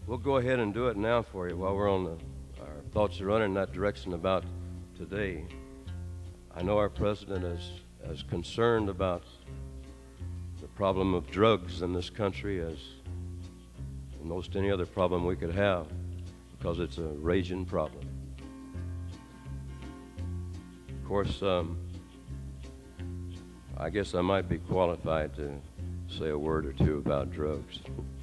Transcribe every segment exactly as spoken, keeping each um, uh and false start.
We'll go ahead and do it now for you while we're on the, our thoughts are running in that direction about today. I know our president is as concerned about the problem of drugs in this country as most any other problem we could have, because it's a raging problem. Of course, um, I guess I might be qualified to say a word or two about drugs.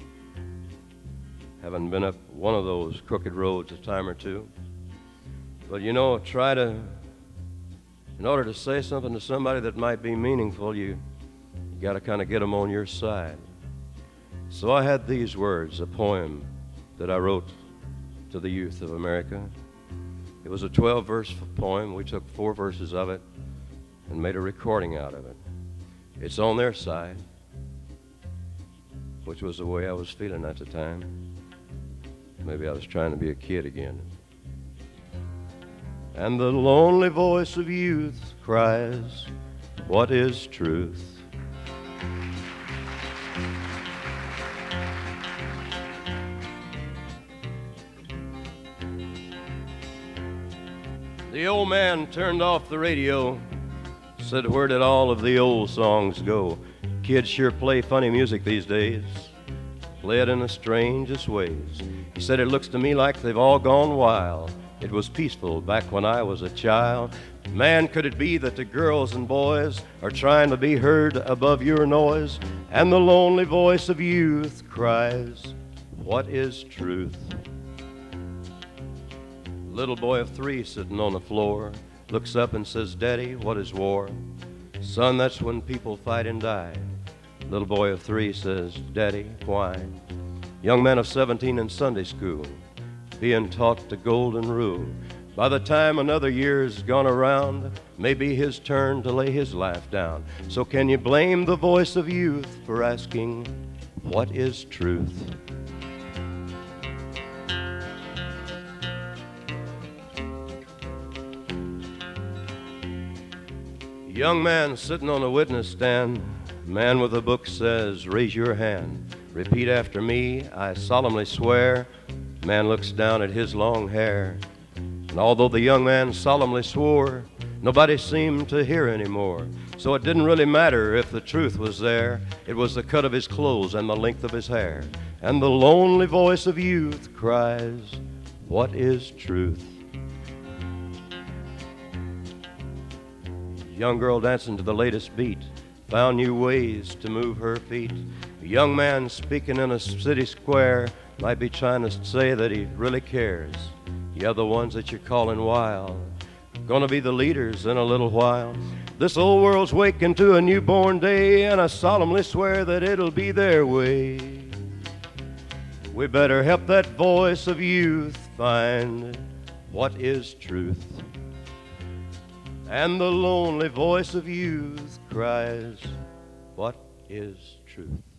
Haven't been up one of those crooked roads a time or two. But you know, try to, in order to say something to somebody that might be meaningful, you, you got to kind of get them on your side. So I had these words, a poem that I wrote to the youth of America. It was a twelve-verse poem. We took four verses of it and made a recording out of it. It's on their side, which was the way I was feeling at the time. Maybe I was trying to be a kid again. And the lonely voice of youth cries, "What is truth?" The old man turned off the radio, said, "Where did all of the old songs go? Kids sure play funny music these days, play it in the strangest ways." He said, "It looks to me like they've all gone wild. It was peaceful back when I was a child. Man, could it be that the girls and boys are trying to be heard above your noise? And the lonely voice of youth cries, what is truth?" Little boy of three sitting on the floor looks up and says, "Daddy, what is war?" "Son, that's when people fight and die." Little boy of three says, "Daddy, why?" Young man of seventeen in Sunday school, being taught the golden rule. By the time another year's gone around, may be his turn to lay his life down. So can you blame the voice of youth for asking, what is truth? Young man sitting on a witness stand, man with a book says, "Raise your hand. Repeat after me, I solemnly swear." Man looks down at his long hair, and although the young man solemnly swore, nobody seemed to hear anymore. So it didn't really matter if the truth was there. It was the cut of his clothes and the length of his hair. And the lonely voice of youth cries, what is truth? Young girl dancing to the latest beat, found new ways to move her feet. A young man speaking in a city square might be trying to say that he really cares. Yeah, the ones that you're calling wild, gonna be the leaders in a little while. This old world's waking to a newborn day, and I solemnly swear that it'll be their way. We better help that voice of youth find what is truth. And the lonely voice of youth cries, what is truth?